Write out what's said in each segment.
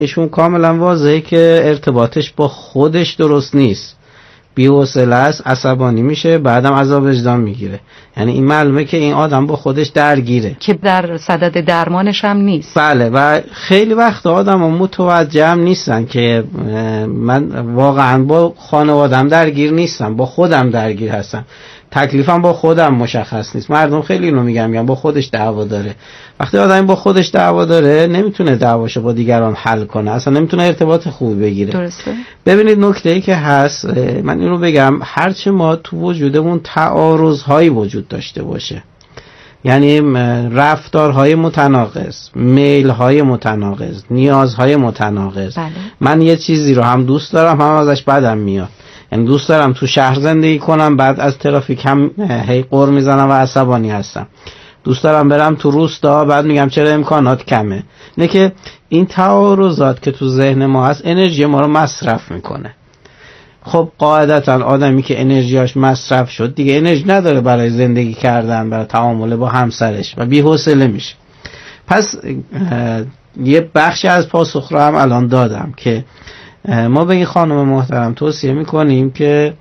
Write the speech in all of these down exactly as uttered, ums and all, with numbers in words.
ایشون کاملا واضحه که ارتباطش با خودش درست نیست، بی‌حوصله است، عصبانی میشه، بعدم عذاب وجدان میگیره. یعنی این معلومه که این آدم با خودش درگیره که در صدد درمانش هم نیست. بله، و خیلی وقت آدم هم متوجه هم نیستن که من واقعا با خانوادم درگیر نیستم، با خودم درگیر هستم، تکلیفم با خودم مشخص نیست. مردم خیلی اینو میگن، میگن با خودش دعوا داره. وقتی آدم با خودش دعوا داره نمیتونه دعواشو با دیگران حل کنه، اصلا نمیتونه ارتباط خوبی بگیره. درسته. ببینید نکته‌ای که هست، من اینو بگم، هرچه ما تو وجودمون تعارض‌هایی وجود داشته باشه، یعنی رفتارهای متناقض، میل‌های متناقض، نیازهای متناقض، بله. من یه چیزی رو هم دوست دارم هم ازش بدم میاد، یعنی دوست دارم تو شهر زندگی کنم، بعد از ترافیک هم هی قر میزنم و عصبانی هستم، دوست دارم برم تو روستا، بعد میگم چرا امکانات کمه. اینه که این تعارضات که تو ذهن ما هست انرژی ما رو مصرف میکنه. خب قاعدتا آدمی که انرژیاش مصرف شد دیگه انرژی نداره برای زندگی کردن، برای تعامل با همسرش و بی‌حوصله میشه. پس یه بخشی از پاسخ رو هم الان دادم که ما به این خانم محترم توصیه میکنیم که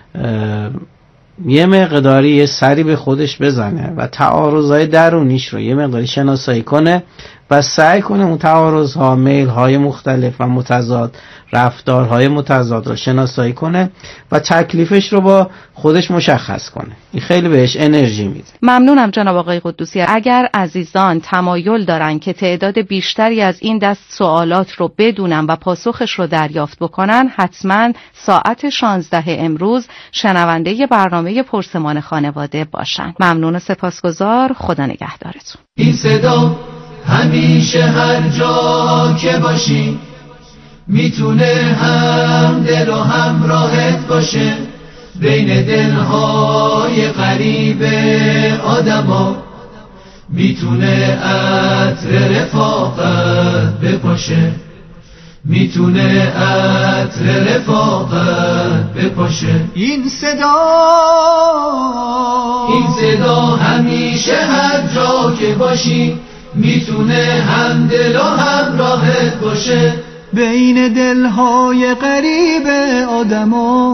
یه مقداری یه سری به خودش بزنه و تعارضهای درونیش رو یه مقداری شناسایی کنه و سعی کنه اون تعارضها، میل‌های مختلف و متضاد، رفتارهای متضاد رو شناسایی کنه و تکلیفش رو با خودش مشخص کنه. این خیلی بهش انرژی میده. ممنونم جناب آقای قدوسی. اگر عزیزان تمایل دارن که تعداد بیشتری از این دست سوالات رو بدونن و پاسخش رو دریافت بکنن، حتما ساعت شانزده امروز شنونده برنامه پرسمان خانواده باشن. ممنون و سپاسگزار. خدا نگهدارتون. این صدا همیشه هر جا که باشی میتونه هم دل و هم راحت باشه، بین دلهای غریب آدما میتونه عطر رفاقت بپاشه، میتونه عطر رفاقت بپاشه. این صدا این صدا همیشه هر جا که باشی میتونه هم دل و هم راحت باشه، بین دلهای غریب آدما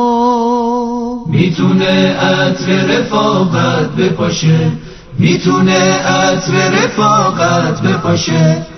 میتونه عطر رفاقت بپاشه، میتونه عطر رفاقت بپاشه.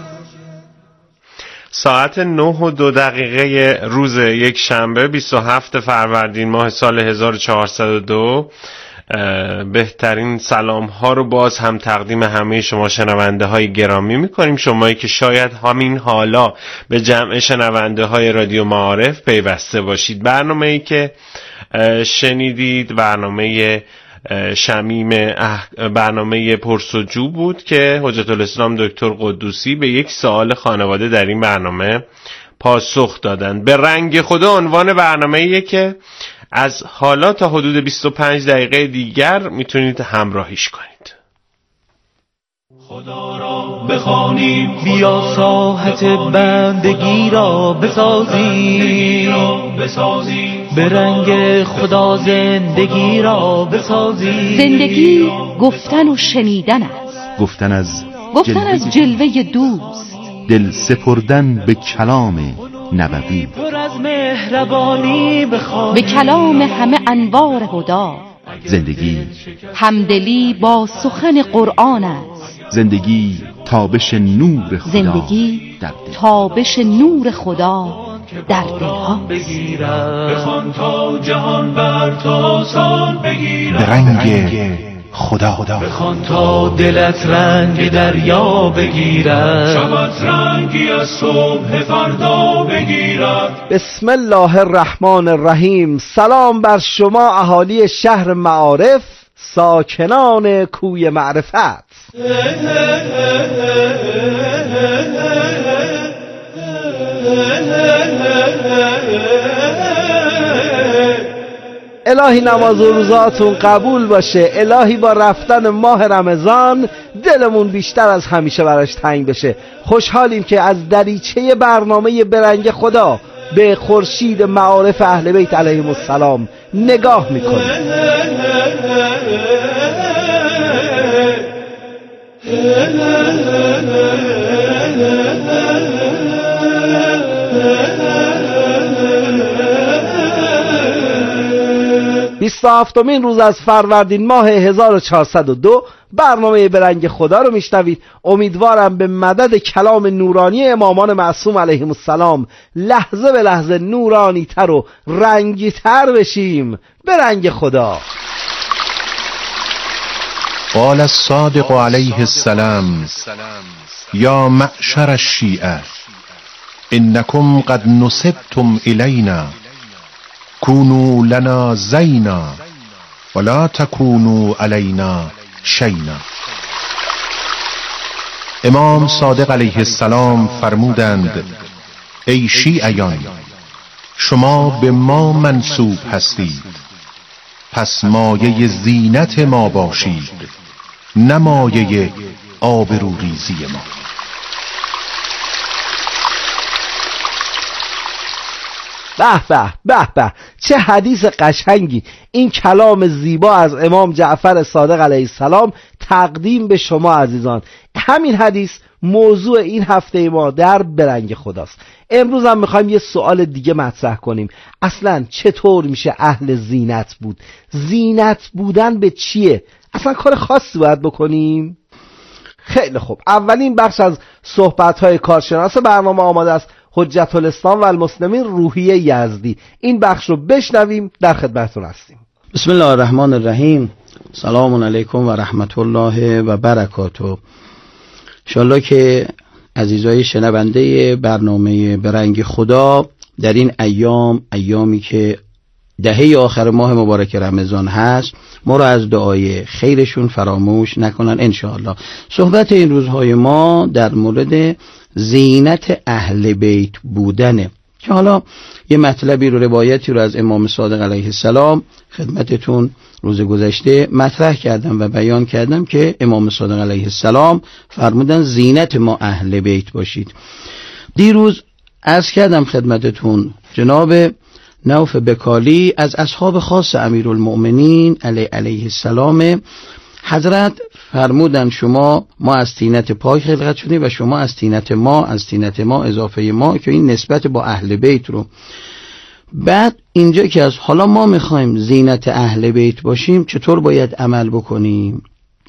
ساعت نه و دو دقیقه روز یک شنبه بیست و هفتم فروردین ماه سال هزار و چهارصد و دو. بهترین سلام ها رو باز هم تقدیم همه شما شنونده های گرامی میکنیم، شمایی که شاید همین حالا به جمع شنونده های رادیو معارف پیوسته باشید. برنامه ای که شنیدید برنامه شمیم برنامه پرسجو بود که حجت الاسلام دکتر قدوسی به یک سوال خانواده در این برنامه پاسخ دادن. به رنگ خدا عنوان برنامه ایه که از حالا تا حدود بیست و پنج دقیقه دیگر میتونید همراهیش کنید. خدا را بخوانیم، بیا ساحت بندگی را بسازیم، به رنگ خدا زندگی را بسازیم. زندگی گفتن و شنیدن است، گفتن از گفتن از جلوه دوست، دل سپردن به کلام نبوی، پر از مهربانی بخوانیم به کلام همه انوار هدا. زندگی همدلی با سخن قرآن است، زندگی تابش نور خدا زندگی در دل. تابش نور خدا در دلها. بخوان تا جهان بر تو آسان بگیرد، به رنگ خدا خدا بخوان تا دلت رنگ دریا بگیرد، شبت رنگی از صبح فردا بگیرد. بسم الله الرحمن الرحیم. سلام بر شما اهالی شهر معارف، ساکنان کوی معرفت. الهی نماز و روزاتون قبول باشه، الهی با رفتن ماه رمضان دلمون بیشتر از همیشه براش تنگ بشه. خوشحالیم که از دریچه برنامه برنگ خدا به خورشید معارف اهل بیت علیهم السلام نگاه میکنیم. بیست و هفتمین روز از فروردین ماه هزار و چهارصد و دو برنامه برنگ خدا رو میشنوید. امیدوارم به مدد کلام نورانی امامان معصوم علیهم السلام لحظه به لحظه نورانی تر و رنگی تر بشیم. برنگ خدا. قال الصادق علیه السلام یا معشر الشیعه انکم قد نسبتم الینا کونوا لنا زینا ولا تکونوا علینا شینا. امام صادق علیه السلام فرمودند ای شیعیان، شما به ما منسوب هستید، پس مایه زینت ما باشید، نه مایه آبروریزی ما. به به به به، چه حدیث قشنگی. این کلام زیبا از امام جعفر صادق علیه السلام تقدیم به شما عزیزان. همین حدیث موضوع این هفته ما در برنگ خداست. امروز هم میخوایم یه سوال دیگه مطرح کنیم. اصلا چطور میشه اهل زینت بود؟ زینت بودن به چیه؟ اصلا کار خاصی باید بکنیم؟ خیلی خوب، اولین بخش از صحبت‌های کارشناس برنامه آماده است، حجت الاسلام و المسلمین روحیه یزدی. این بخش رو بشنویم، در خدمتتون هستیم. بسم الله الرحمن الرحیم. سلام علیکم و رحمت الله و برکاته. انشالله که عزیزای شنونده برنامه برنگ خدا در این ایام، ایامی که دهه آخر ماه مبارک رمضان هست، ما را از دعای خیرشون فراموش نکنن انشاءالله. صحبت این روزهای ما در مورد زینت اهل بیت بودنه که حالا یه مطلبی رو، روایتی رو از امام صادق علیه السلام خدمتتون روز گذشته مطرح کردم و بیان کردم که امام صادق علیه السلام فرمودن زینت ما اهل بیت باشید. دیروز عرض کردم خدمتتون جناب نوف بکالی از اصحاب خاص امیرالمؤمنین علیه علیه السلام حضرت فرمودن شما ما از طینت پاک خلقت شدیم و شما از طینت ما، از طینت ما اضافه ما، که این نسبت با اهل بیت رو. بعد اینجا که از حالا ما میخوایم زینت اهل بیت باشیم چطور باید عمل بکنیم؟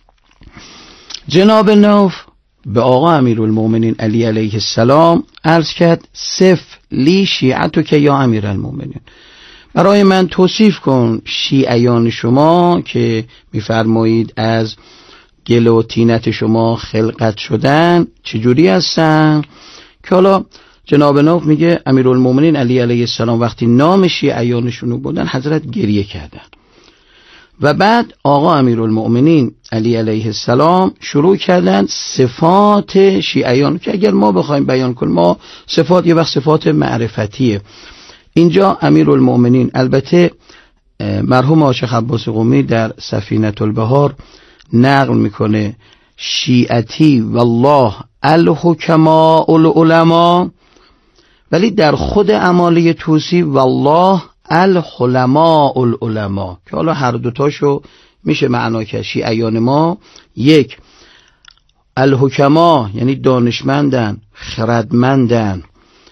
جناب نوف به آقا امیرالمؤمنین علی علیه السلام عرض کرد صف لی شیعتو که یا امیرالمؤمنین، برای من توصیف کن شیعیان شما که میفرمایید از گل و طینت شما خلقت شدن چجوری هستن. که حالا جناب نوف میگه امیرالمؤمنین علی علیه السلام وقتی نام شیعیانشون بودن حضرت گریه کردن و بعد آقا امیرالمؤمنین علی علیه السلام شروع کردن صفات شیعیان که اگر ما بخوایم بیان کنیم، ما صفات یه وقت صفات معرفتیه. اینجا امیرالمؤمنین، البته مرحوم عاشق عباس قمی در سفینة البحار نقل میکنه شیعتی والله الحکماء العلماء، ولی در خود اماله توسی والله الحلماء العلماء، که حالا هر دوتاشو میشه معنا کرد. شیعیان ما یک الحکما یعنی دانشمندن، خردمندن،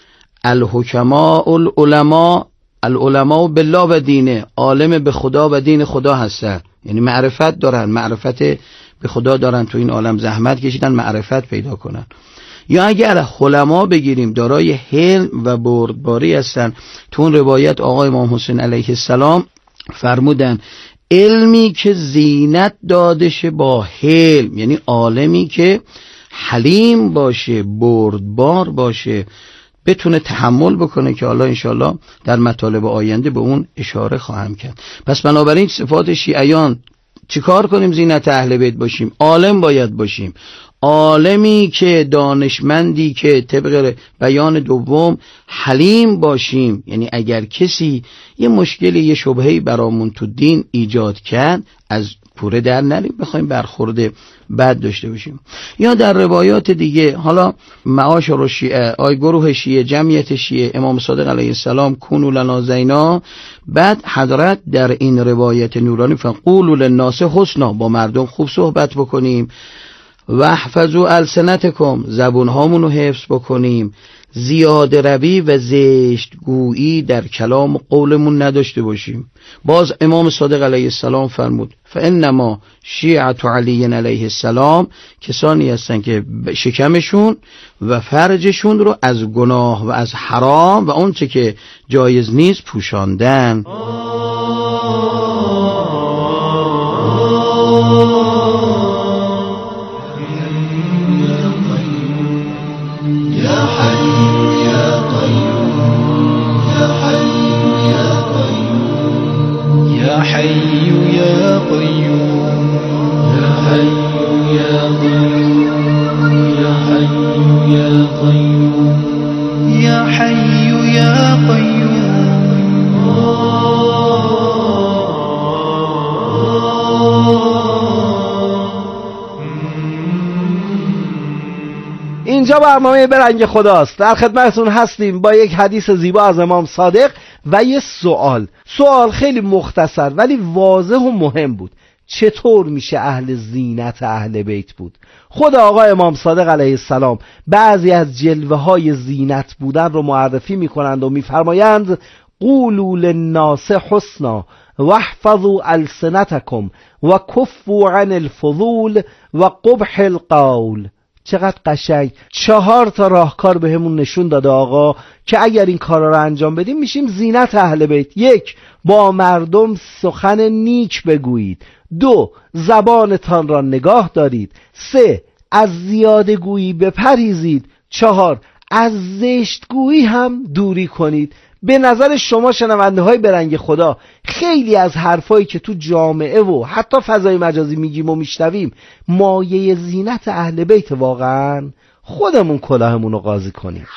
الحکماء العلماء، العلماء بالله و دینه، عالم به خدا و دین خدا هستن، یعنی معرفت دارن، معرفت به خدا دارن، تو این عالم زحمت کشیدن معرفت پیدا کنن. یا اگر علما بگیریم دارای حلم و بردباری هستن. تو اون روایت آقا امام حسین علیه السلام فرمودن علمی که زینت دادشه با حلم، یعنی عالمی که حلیم باشه، بردبار باشه، بتونه تحمل بکنه، که حالا انشالله در مطالب آینده به اون اشاره خواهم کرد. پس بنابراین صفات شیعیان چیکار کنیم زینت اهل بیت باشیم؟ عالم باید باشیم، عالمی که دانشمندی که طبق بیان دوم حلیم باشیم، یعنی اگر کسی یه مشکلی یه شبهه‌ای برامون تو دین ایجاد کرد از پوره در نریم بخوایم برخورد بد داشته باشیم. یا در روایات دیگه حالا معاشر شیعه، آی گروه شیعه، جمعیت شیعه، امام صادق علیه السلام کونوا لنا زینا، بعد حضرت در این روایت نورانی فقولوا للناس حسنا، با مردم خوب صحبت بکنیم، و احفظوا السنتکم، زبون هامون رو حفظ بکنیم، زیاده روی و زشت گویی در کلام و قولمون نداشته باشیم. باز امام صادق علیه السلام فرمود فانما شیعة علی علیه السلام کسانی هستن که شکمشون و فرجشون رو از گناه و از حرام و اون چه که جایز نیست پوشاندن. يا حي يا قيوم يا حي يا قيوم يا حي يا قيوم يا حي يا قيوم. اینجا برنامه برنگ خداست. در خدمتتون هستیم با یک حدیث زیبا از امام صادق و یه سوال. سوال خیلی مختصر ولی واضح و مهم بود. چطور میشه اهل زینت اهل بیت بود؟ خود آقا امام صادق علیه السلام بعضی از جلوه های زینت بودن رو معرفی میکنند و میفرمایند قولوا للناس حسنا واحفظوا السنتکم و کفوا عن الفضول و قبح القول. چقدر قشنگ چهار تا راهکار بهمون نشون داده آقا که اگر این کارا رو انجام بدیم میشیم زینت اهل بیت. یک، با مردم سخن نیک بگویید. دو، زبانتان را نگاه دارید. سه، از زیاده گویی بپرهیزید. چهار، از زشت گویی هم دوری کنید. به نظر شما شنونده های برنگ خدا خیلی از حرفایی که تو جامعه و حتی فضای مجازی میگیم و میشنویم مایه زینت اهل بیت واقعا؟ خودمون کلاهمون رو قاضی کنیم.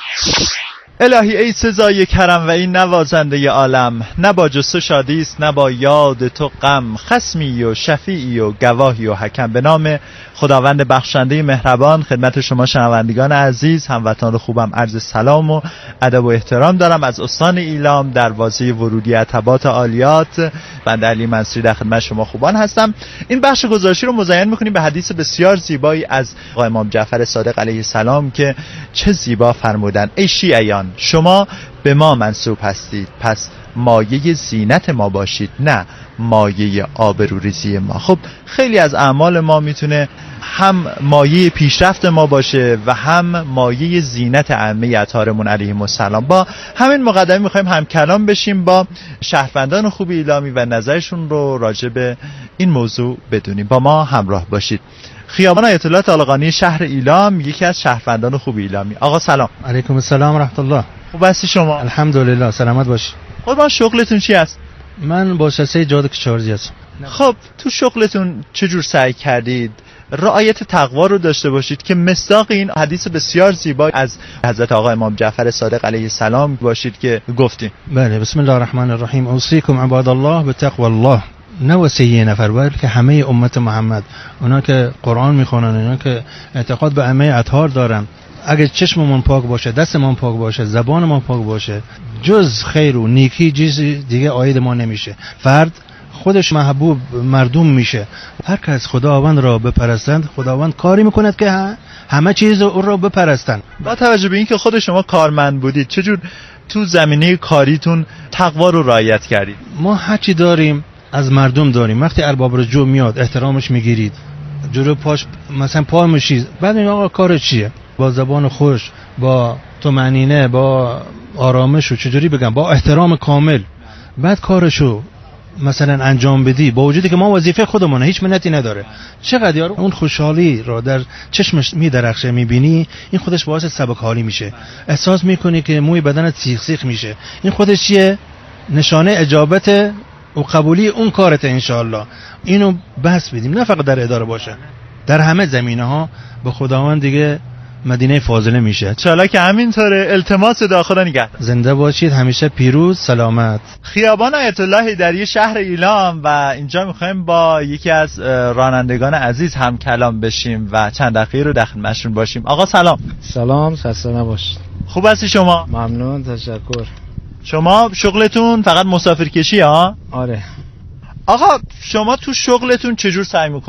الهی ای سزای کرم و این نوازنده عالم، نه با جست و شادی است نه با یاد تو غم، خصمی و شفیعی و گواهی و حکم. به نام خداوند بخشنده مهربان خدمت شما شنوندگان عزیز هموطنان خوبم عرض سلام و ادب و احترام دارم. از استان ایلام دروازه ورودی عتبات عالیات بنده علی منصوری در خدمت شما خوبان هستم. این بخش گزارشی رو مزین می‌کنیم به حدیث بسیار زیبایی از آقا امام جعفر صادق علیه السلام که چه زیبا فرمودن: ای شیعیان شما به ما منسوب هستید، پس مایه زینت ما باشید نه مایه آبروریزی ما. خب خیلی از اعمال ما میتونه هم مایه پیشرفت ما باشه و هم مایه زینت ائمه اطهارمون علیهم السلام. با همین مقدمه میخوایم هم کلام بشیم با شهروندان خوب ایلامی و نظرشون رو راجع به این موضوع بدونیم. با ما همراه باشید. خیابان آیت الله طالقانی شهر ایلام یکی از شهروندان خوب ایلامی. آقا سلام. علیکم السلام و رحمت الله. خوب هستی شما؟ الحمدلله سلامت باشی. خب شغلتون چی است؟ من بازنشسته جاده کشاورزی هستم. خب تو شغلتون چجور سعی کردید رعایت تقوا رو داشته باشید که مصداق این حدیث بسیار زیبا از حضرت آقا امام جعفر صادق علیه السلام باشید که گفتیم؟ بله، بسم الله الرحمن الرحیم. اوصیکم عباد الله بتقوا الله. نه واسه یه نفر بلکه همه امت محمد، اونا که قرآن میخونن، اونا که اعتقاد به ائمه اطهار دارن، اگه چشممون پاک باشه، دستمون پاک باشه، زبانمون پاک باشه، جز خیر و نیکی چیزی دیگه عاید ما نمیشه. فرد خودش محبوب مردم میشه. هر کس خداوند را بپرستند خداوند کاری میکند که همه چیز او را بپرستند. با توجه به اینکه خود شما کارمند بودید چجور تو زمینه کاریتون تقوا رو رعایت کردید؟ ما هرچی داریم از مردم داریم. وقتی ارباب رجوع میاد احترامش میگیرید، جلو پاش مثلا پا میشید، بعد این آقا کار چیه؟ با زبان خوش، با طمأنینه، با آرامش و چجوری بگم با احترام کامل بعد کارشو مثلا انجام بدی، با وجودی که ما وظیفه خودمونه هیچ منتی نداره. چقدر یارو اون خوشحالی رو در چشمش میدرخشه میبینی، این خودش باعث سبک حالی میشه. احساس میکنی که موی بدنت سیخ سیخ میشه. این خودش چیه؟ نشانه اجابت و قبولی اون کارته انشاءالله. اینو بس بدیم، نه فقط در اداره باشه، در همه زمینه ها به خداوند دیگه مدینه فاضله میشه. چالا که همینطوره. التماس دعا خدا نگهدار. زنده باشید، همیشه پیروز، سلامت. خیابان آیت الله حیدری شهر ایلام و اینجا میخوایم با یکی از رانندگان عزیز هم کلام بشیم و چند دقیقه رو در خدمتشون باشیم. آقا سلام. سلام، خسته نباشید. خوب هستی شما؟ ممنون، تشکر. شما شغلتون فقط مسافرکشی ها؟ آره. آقا شما تو شغلتون چجور سعی میکنید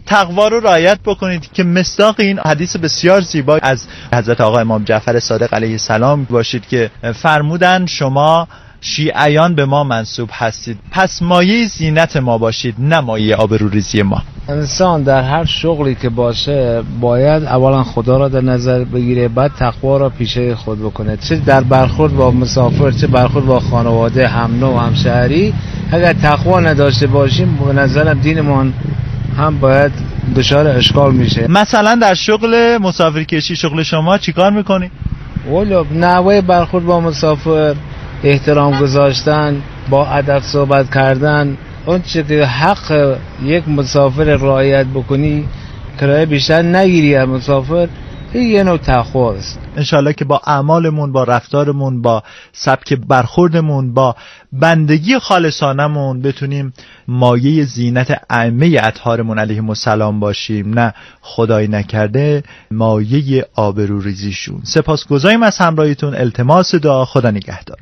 تقوا رو رعایت بکنید که مصداق این حدیث بسیار زیبا از حضرت آقا امام جعفر صادق علیه السلام باشید که فرمودن شما شیعیان به ما منسوب هستید، پس مایه زینت ما باشید، نه مایه آبروریزی ما. انسان در هر شغلی که باشه باید اولا خدا را در نظر بگیره، بعد تقوا را پیشه خود بکنه، چه در برخورد با مسافر، چه برخورد با خانواده، هم نوع و همشهری. اگر تقوا نداشته باشیم به نظرم دینمون هم باید دچار اشکال میشه. مثلا در شغل مسافرکشی شغل شما چیکار میکنی؟ ولو نحوه برخورد با مسافر، احترام گذاشتن، با ادب صحبت کردن، اون چه که حق یک مسافر رعایت بکنی، کرایه بیشتر نگیری از مسافر، این یه نوع تقوا است. انشالله که با اعمالمون، با رفتارمون، با سبک برخوردمون، با بندگی خالصانمون بتونیم مایه زینت ائمه اطهارمون علیهم السلام باشیم، نه خدای نکرده مایه آبروریزیشون. سپاسگزاریم از همراهیتون. التماس دعا. خدا نگهدار.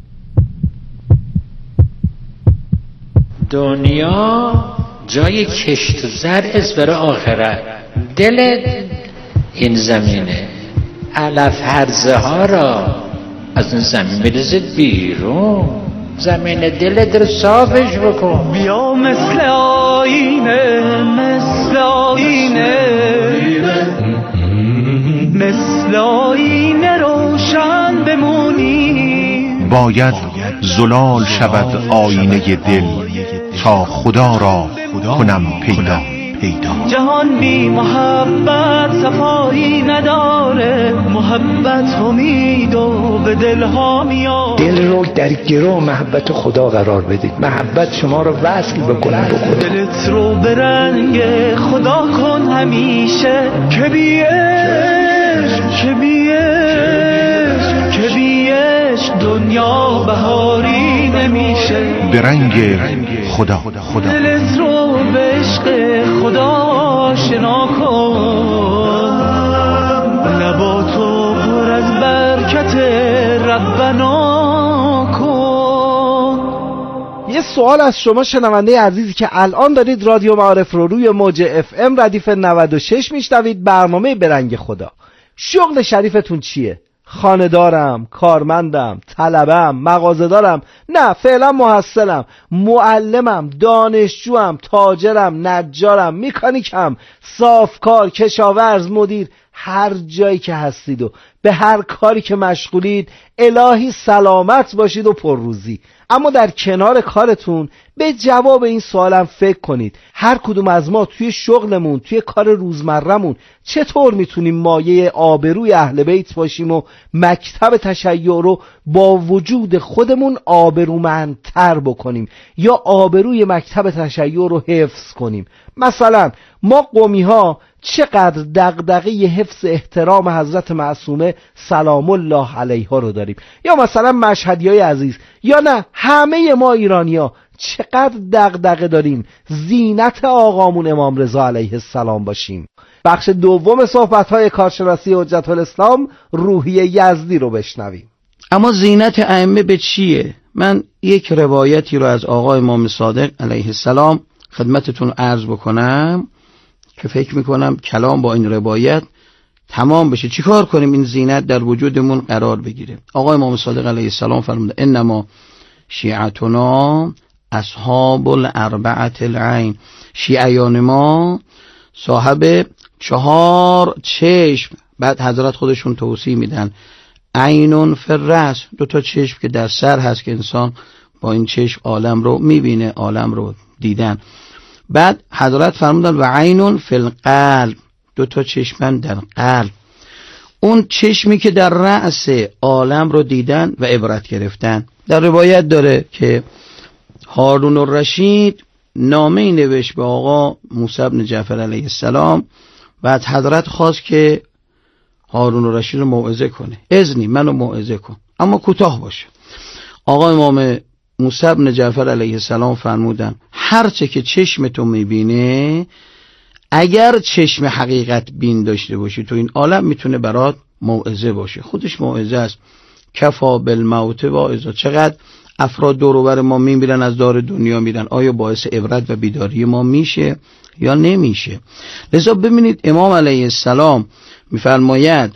دنیا جای کشت و زرع است برای آخرت. دل این زمینه علف هرزه ها را از این زمین بریزید بیرون، زمین دلت رو صافش بکن. بیا مثل آینه، مثل آینه، مثل آینه روشن بمونی. باید زلال شود آینه دل تا خدا را کنم پیدا پیدا. جهان بی محبت صفایی نداره، محبت امید و به دلها میاد. دل رو در گرو محبت خدا قرار بدید، محبت شما رو وصل بکنه به خدا. دلت رو به رنگ خدا کن همیشه، که بیش که بیش که بیش دنیا بهاری نمیشه. به رنگ خدا خدا. دلت رو به عشق خدا آشنا کن، نباتو پر از برکت ربنا کن. یه سوال از شما شنونده عزیزی که الان دارید رادیو معارف رو روی موج اف ام ردیف نود و شش میشنوید، برنامه به رنگ خدا. شغل شریفتون چیه؟ خانه دارم، کارمندم، طلبم، مغازه دارم، نه فعلا محصلم، معلمم، دانشجوم، تاجرم، نجارم، مکانیکم، صافکار، کشاورز، مدیر، هر جایی که هستید و به هر کاری که مشغولید الهی سلامت باشید و پرروزی. اما در کنار کارتون به جواب این سوالم فکر کنید. هر کدوم از ما توی شغلمون، توی کار روزمرمون چطور میتونیم مایه آبروی اهل بیت باشیم و مکتب تشیع رو با وجود خودمون آبرومندتر بکنیم یا آبروی مکتب تشیع رو حفظ کنیم. مثلا ما قمی ها چقدر دغدغه حفظ احترام حضرت معصومه سلام الله علیها رو داریم، یا مثلا مشهدیای عزیز، یا نه همه ما ایرانیا چقدر دغدغه داریم زینت آقامون امام رضا علیه السلام باشیم. بخش دوم صحبت‌های کارشناسی حجت الاسلام روحی یزدی رو بشنویم. اما زینت ائمه به چیه؟ من یک روایتی رو از آقا امام صادق علیه السلام خدمتتون عرض بکنم که فکر میکنم کلام با این روایت تمام بشه. چیکار کنیم این زینت در وجودمون قرار بگیره؟ آقا امام صادق علیه السلام فرموده انما شیعتنا اصحاب الاربعه العین، شیعیان ما صاحب چهار چشم. بعد حضرت خودشون توصیح میدن عینون فی الرأس، دو تا چشم که در سر هست که انسان با این چشم عالم رو میبینه، عالم رو دیدن. بعد حضرت فرمودن و عینون فی القلب، دو تا چشمن در قلب، اون چشمی که در رأس عالم رو دیدن و عبرت گرفتن. در روایت داره که هارون الرشید نامه نوشت به آقا موسی بن جعفر علیه السلام. بعد حضرت خواست که هارون الرشید رو موعظه کنه، اذنی منو موعظه کن اما کوتاه باشه. آقا امام موسی بن جعفر علیه السلام فرمودن هر چه که چشم تو میبینه، اگر چشم حقیقت بین داشته باشی تو این عالم میتونه برات موعظه باشه. خودش موعظه است. کفا بالموت واعظا، چقدر افراد دور و بر ما میمیرن، از دار دنیا میرن، آیا باعث عبرت و بیداری ما میشه یا نمیشه؟ لذا ببینید امام علیه السلام میفرماید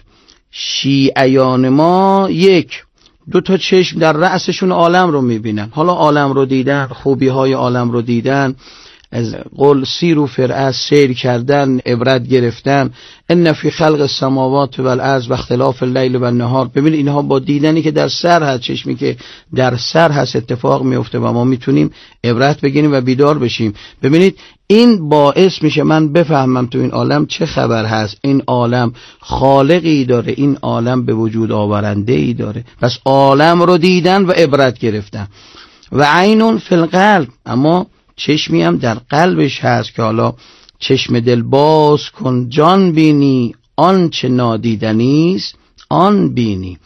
شیعیان ما یک دو تا چشم در رأسشون عالم رو میبینن. حالا عالم رو دیدن، خوبی های عالم رو دیدن، از قول سیر و فرعه سیر کردن، عبرت گرفتن. ان فی خلق السماوات و الارض و اختلاف اللیل و النهار. ببینید اینها با دیدنی که در سر هست، چشمی که در سر هست اتفاق میفته و ما میتونیم عبرت بگیریم و بیدار بشیم. ببینید این باعث میشه من بفهمم تو این عالم چه خبر هست، این عالم خالقی داره، این عالم به وجود آورنده ای داره. پس عالم رو دیدن و عبرت گرفتن. و عینون فی القلب، اما چشمی هم در قلبش هست که حالا چشم دل باز کن جان بینی، آن چه نادیدنیست آن بینی.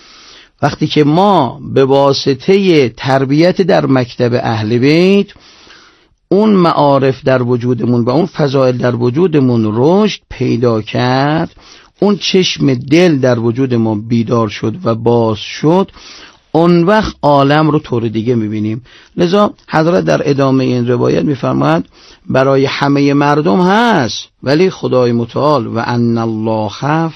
وقتی که ما به واسطه تربیت در مکتب اهل بیت اون معارف در وجودمون و اون فضائل در وجودمون رشد پیدا کرد، اون چشم دل در وجود ما بیدار شد و باز شد، اون وقت عالم رو طور دیگه میبینیم. لذا حضرت در ادامه این روایت میفرماید برای همه مردم هست، ولی خدای متعال و ان الله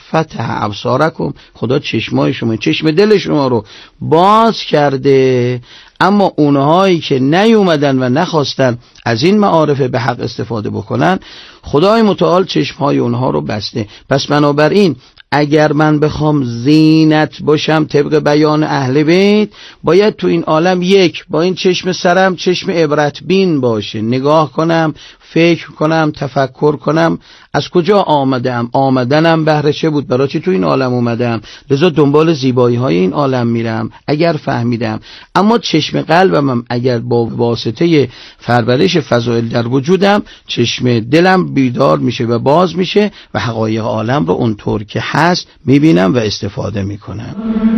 فتح ابصارکم، خدا چشمای شما، چشم دل شما رو باز کرده. اما اونهایی که نیومدن و نخواستن از این معارف به حق استفاده بکنن، خدای متعال چشمهای اونها رو بسته. پس بنابراین اگر من بخوام زینت باشم طبق بیان اهل بیت، باید تو این عالم یک با این چشم سرم چشم عبرت بین باشه، نگاه کنم، فکر کنم، تفکر کنم از کجا آمدم، آمدنم بهر چه بود، برای چی تو این عالم اومدم، لذا دنبال زیبایی های این عالم میرم اگر فهمیدم. اما چشم قلبم اگر با واسطه پرورش فضائل در وجودم، چشم دلم بیدار میشه و باز میشه و حقایق عالم رو اونطور که هست میبینم و استفاده میکنم.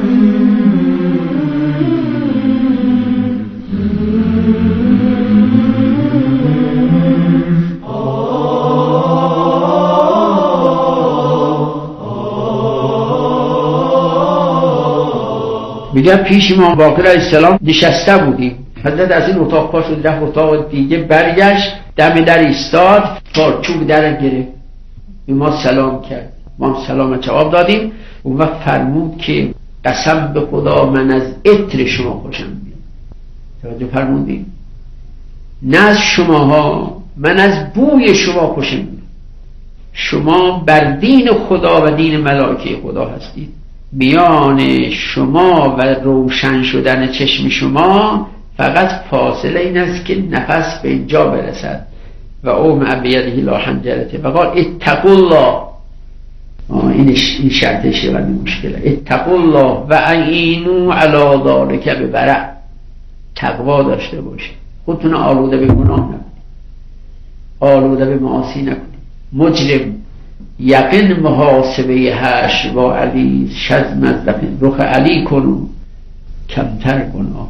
میگه پیش ما باقر علیه السلام نشسته بودیم، حضرت از این اتاق پا شد رفت اتاق دیگه، برگشت دم در ایستاد، چوب در گرفت، به ما سلام کرد، ما هم سلام جواب دادیم. اون وقت فرمود که قسم به خدا من از عطر شما خوشم میاد. توجه فرمودیم؟ نه از شماها، من از بوی شما خوشم میاد. شما بر دین خدا و دین ملائکه خدا هستید. میان شما و روشن شدن چشم شما فقط فاصله این است که نفس به اینجا برسد. و او معبیده لا حنجرته و قال اتقوا الله. این شرطشه و این مشکله. اتقوا الله و اعینوا علی ذلک ببرع. تقوا داشته باشید، خودتون آلوده به گناه نکنید، آلوده به معاصی نکنید. مجرم یقین محاسبه هش و علی شزم از دفن رخ علی کنو کمتر گناه.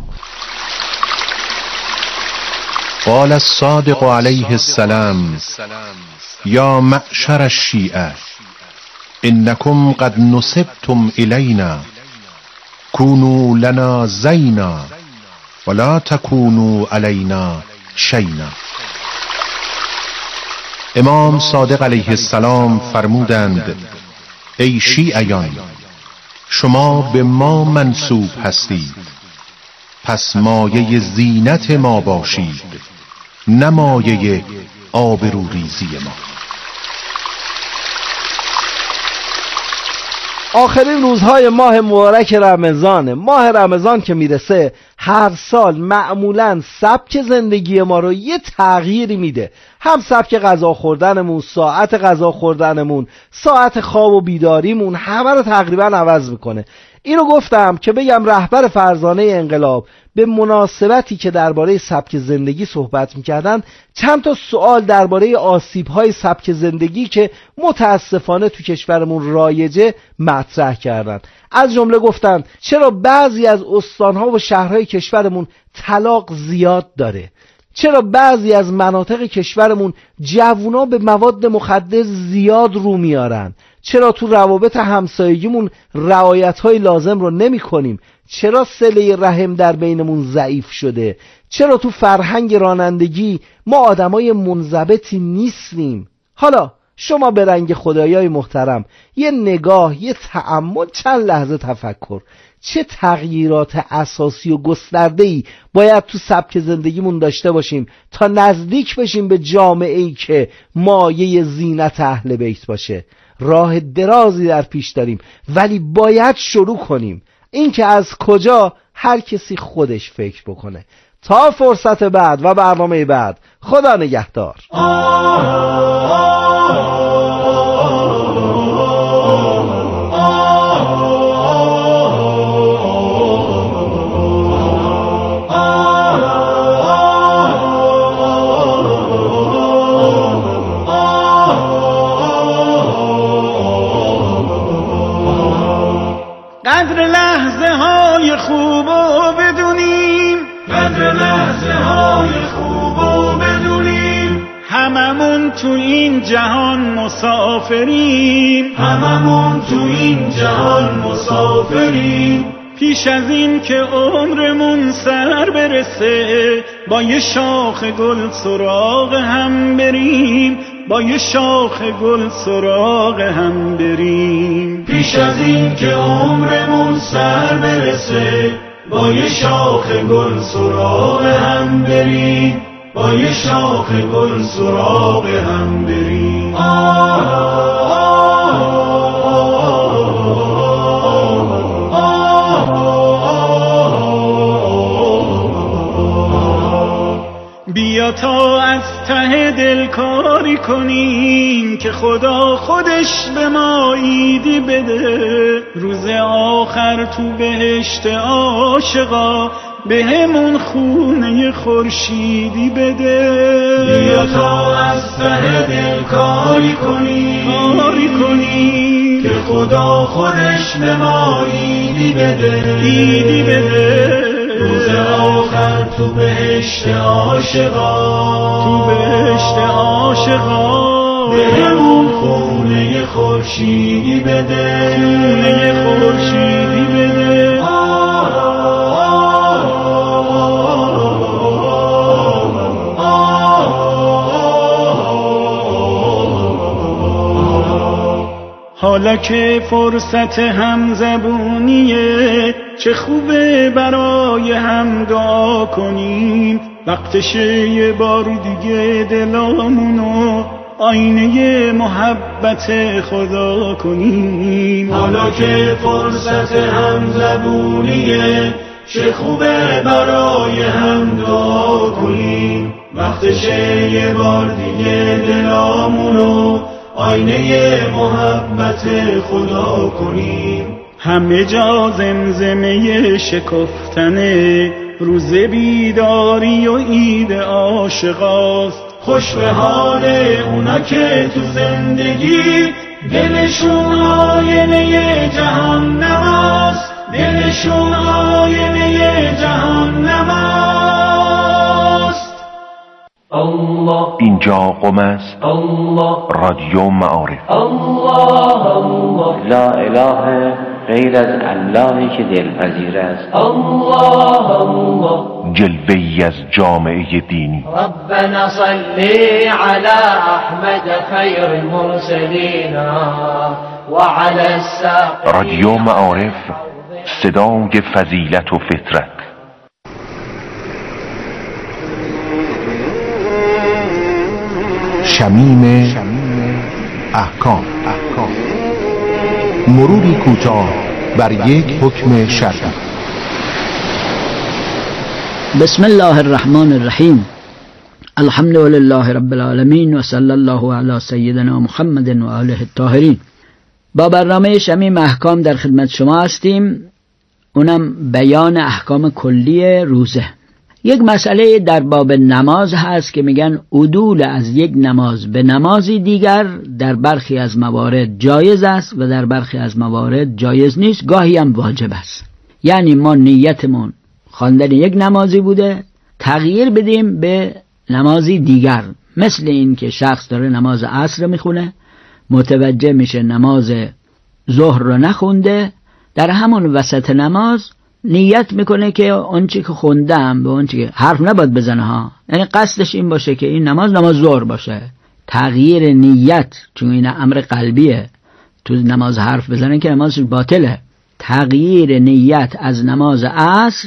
قال الصادق علیه السلام یا معشر الشیعه انکم قد نسبتم الینا کونوا لنا زینا ولا تکونوا علینا شینا. امام صادق علیه السلام فرمودند ای شیعیان، شما به ما منسوب هستید، پس مایه زینت ما باشید، نه مایه آبروریزی ما. آخرین روزهای ماه مبارک رمضان، ماه رمضان که میرسه هر سال معمولاً سبک زندگی ما رو یه تغییری میده. هم سبک غذا خوردنمون، ساعت غذا خوردنمون، ساعت خواب و بیداریمون، همه رو تقریباً عوض میکنه. اینو گفتم که بگم رهبر فرزانه انقلاب به مناسبتی که درباره سبک زندگی صحبت میکردن چند تا سوال درباره آسیب‌های سبک زندگی که متاسفانه تو کشورمون رایجه مطرح کردن. از جمله گفتن چرا بعضی از استان‌ها و شهرهای کشورمون طلاق زیاد داره، چرا بعضی از مناطق کشورمون جوونا به مواد مخدر زیاد رو میارن، چرا تو روابط همسایگیمون رعایت‌های لازم رو نمی کنیم؟ چرا صله رحم در بینمون ضعیف شده؟ چرا تو فرهنگ رانندگی ما آدمای منضبطی نیستیم؟ حالا شما به رنگ خدایای محترم یه نگاه، یه تأمل، چند لحظه تفکر. چه تغییرات اساسی و گسترده‌ای باید تو سبک زندگیمون داشته باشیم تا نزدیک بشیم به جامعه‌ای که مایه زینت اهل بیت باشه؟ راه درازی در پیش داریم ولی باید شروع کنیم. این که از کجا هر کسی خودش فکر بکنه. تا فرصت بعد و برنامه بعد، خدا نگهدار. قدر لحظه های خوب و بدونیم، قدر لحظه های خوب و بدونیم، هممون تو این جهان مسافریم، هممون تو این جهان مسافریم. پیش از این که عمرمون سر برسه با یه شاخ گل سراغ هم بریم، با یه شاخ گل سراغ هم بریم. پیش از این که عمرمون سر برسه با یه شاخ گل سراغ هم بریم، با یه شاخ گل سراغ هم بریم. آه آه بیا تا از ته دل کاری کنیم که خدا خودش به ما ایدی بده، روز آخر تو بهشت عاشقا به همون خونه خورشیدی بده. بیا تا از ته دل کاری کنیم، کاری کنیم که خدا خودش به ما ایدی بده، ایدی بده. روز آخر تو بهشت عاشقا، تو بهشت عاشقا به همون خونه خورشیدی بده، خونه خورشیدی بده. حالا که فرصت همزبونیه چه خوبه برای هم دعا کنیم، وقتشه یه بار دیگه دلامونو آینه محبت خدا کنیم. حالا که فرصت همزبونیه چه خوبه برای هم دعا کنیم، وقتشه یه بار دیگه دلامونو آینه محبت خدا کنیم. همه جا زمزمه شکفتنه، روز بیداری و عید عاشقاست. خوش به حال اونا که تو زندگی دلشون آینه جهان نماست، دلشون آینه جهان نماست. الله اینجا قم است، الله رادیو معارف. الله الله لا اله غیر از اللهی که دلپذیر است. الله الله جلوه‌ای از جامعه دینی. ربنا صلی علی احمد خیر المرسلین و علی الساق. رادیو معارف، صدای فضیلت و فطرت. شمیم احکام، مروری کوتاه بر یک حکم شرعی. بسم الله الرحمن الرحیم. الحمد لله رب العالمین و صلی الله علی سیدنا محمد و آله الطاهرین. با برنامه شمیم احکام در خدمت شما هستیم، اونم بیان احکام کلی روزه. یک مسئله در باب نماز هست که میگن عدول از یک نماز به نمازی دیگر در برخی از موارد جایز است و در برخی از موارد جایز نیست، گاهی هم واجب است. یعنی ما نیتمون خواندن یک نمازی بوده، تغییر بدیم به نمازی دیگر، مثل این که شخص داره نماز عصر میخونه، متوجه میشه نماز ظهر رو نخونده، در همون وسط نماز نیت میکنه که آنچه که خوندم به آنچه که حرف نباید بزنه ها، یعنی قصدش این باشه که این نماز نماز ظهر باشه. تغییر نیت، چون این امر قلبیه، تو نماز حرف بزنه که نمازش باطله. تغییر نیت از نماز عصر